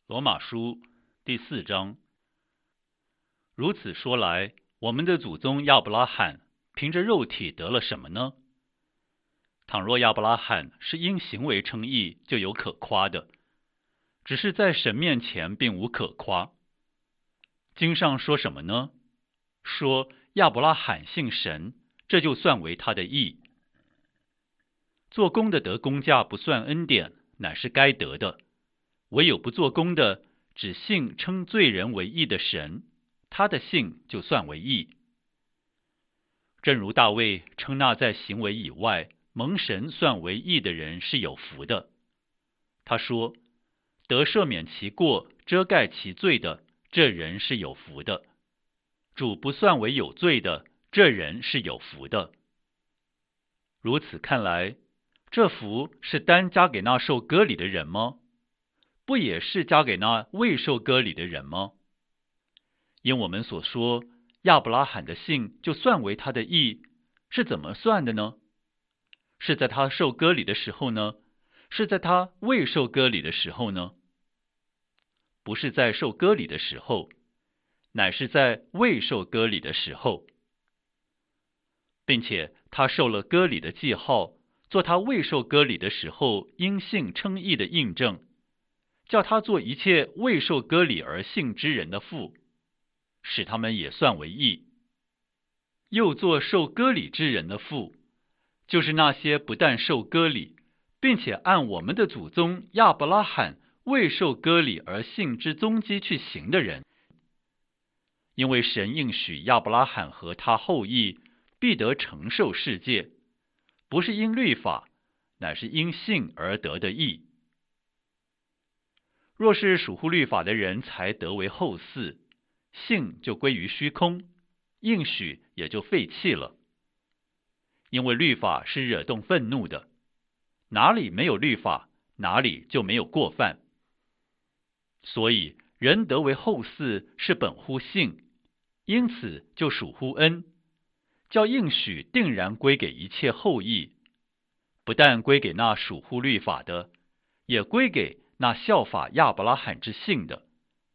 罗马书第4章。如此说来，我们的祖宗亚伯拉罕凭着肉体得了什么呢？倘若亚伯拉罕是因行为称义，就有可夸的，只是在神面前并无可夸。经上说什么呢？说亚伯拉罕信神，这就算为他的义。做工的得工价不算恩典，乃是该得的。唯有不做工的，只信称罪人为义的神，他的信就算为义。正如大卫称那在行为以外蒙神算为义的人是有福的。他说，得赦免其过、遮盖其罪的，这人是有福的。主不算为有罪的，这人是有福的。如此看来，这福是单加给那受割礼的人吗？不也是加给那未受割礼的人吗？因我们所说，亚伯拉罕的信就算为他的义，是怎么算的呢？是在他受割礼的时候呢？是在他未受割礼的时候呢？不是在受割礼的时候，乃是在未受割礼的时候，并且他受了割礼的记号，做他未受割礼的时候因信称义的印证，叫他做一切未受割礼而信之人的父，使他们也算为义。又做受割礼之人的父，就是那些不但受割礼，并且按我们的祖宗亚伯拉罕未受割礼而信之踪迹去行的人。因为神应许亚伯拉罕和他后裔必得承受世界，不是因律法，乃是因信而得的义。若是属乎律法的人才得为后嗣，信就归于虚空，应许也就废弃了。因为律法是惹动愤怒的，哪里没有律法，哪里就没有过犯。所以人得为后嗣是本乎信，因此就属乎恩，叫应许定然归给一切后裔，不但归给那属乎律法的，也归给那效法亚伯拉罕之信的。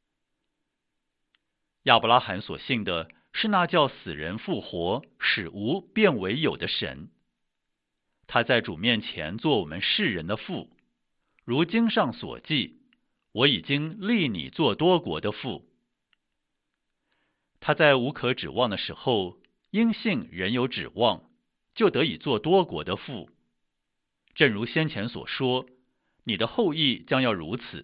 亚伯拉罕所信的是那叫死人复活、使无变为有的神。他在主面前做我们世人的父，如经上所记，我已经立你做多国的父。他在无可指望的时候，因信仍有指望，就得以做多国的父。正如先前所说，你的后裔将要如此。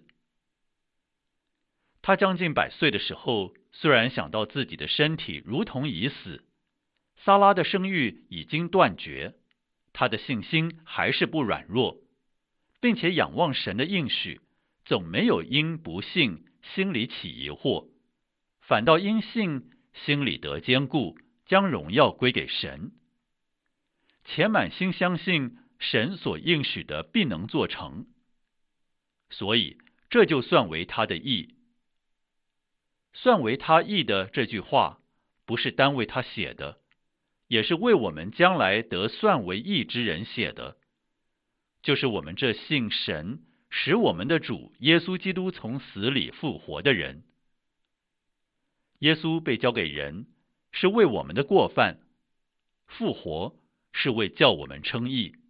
他将近100岁的时候，虽然想到自己的身体如同已死，撒拉的生育已经断绝，他的信心还是不软弱，并且仰望神的应许，总没有因不信心里起疑惑，反倒因信心里得坚固，将荣耀归给神。且满心相信神所应许的必能做成，所以这就算为他的义。算为他义的这句话，不是单为他写的，也是为我们将来得算为义之人写的，就是我们这信神使我们的主耶稣基督从死里复活的人。耶稣被交给人，是为我们的过犯；复活是为叫我们称义。